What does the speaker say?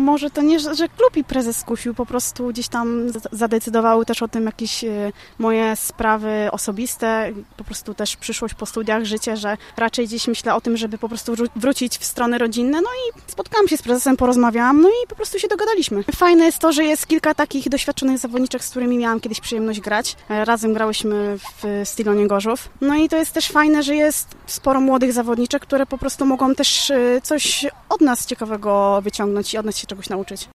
Może to nie, że klub i prezes skusił, po prostu gdzieś tam zadecydowały też o tym jakieś moje sprawy osobiste, po prostu też przyszłość po studiach, życie, że raczej gdzieś myślę o tym, żeby po prostu wrócić w strony rodzinne, no i spotkałam się z prezesem, porozmawiałam, no i po prostu się dogadaliśmy. Fajne jest to, że jest kilka takich doświadczonych zawodniczek, z którymi miałam kiedyś przyjemność grać. Razem grałyśmy w Stilonie Gorzów. No i to jest też fajne, że jest sporo młodych zawodniczek, które po prostu mogą też coś od nas ciekawego wyciągnąć i od nas się czegoś nauczyć.